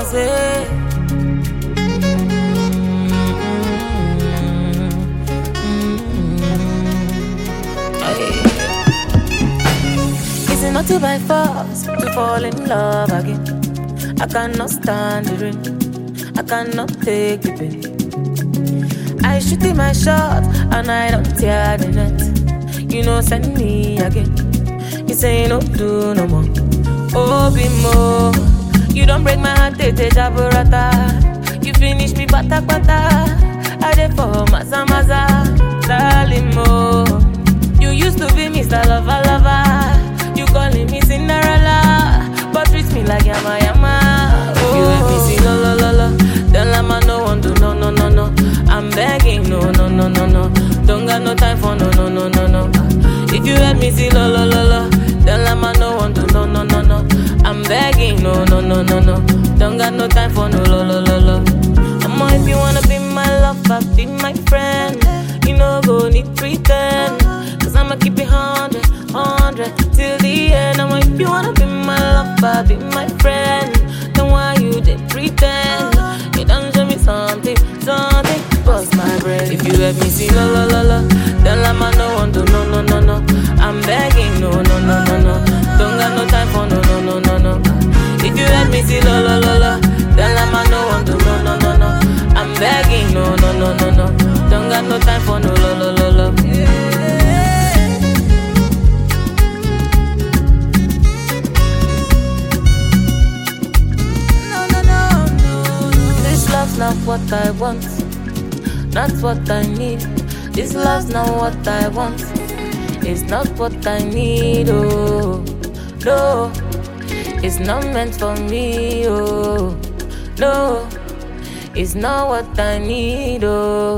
say. Is it not to by force to fall in love again? I cannot stand the rain, I cannot take the pain. I shoot in my shot and I don't tear the net. You know, send me again. You say no do no more. Oh, be more. You don't break my heart, tete jaburata. You finish me bata bata. I dey for maza maza, lalimo. You used to be Mr. Lover Lover. You calling me Cinderella, but treat me like yama yama. Oh. You let me see lo lo lo lo. Then lama no one do no no no no. I'm begging no no no no no. Don't got no time for no no no no no. If you let me see lo lo lo lo, then lama no one do no no no no. I'm begging no no no no no. Don't got no time for no lo lo lo lo. Mama, if you wanna be my lover, be my friend. You know go need pretend, cause I'ma keep it 100 till the end. Mama, if you wanna be my lover, be my friend, then why you did pretend? You done show me something, bust my brain. If you let me see la la la la, then lama no one do no no no no. I'm begging no no no no no. Don't got no time for no no no no no. If you let me see la la la la, then lama no one do no no no no. I'm begging no no no no no. Don't got no time for no la la la la. This love's not what I want, not what I need. This love's not what I want, it's not what I need. Oh no, it's not meant for me. Oh no, it's not what I need. Oh.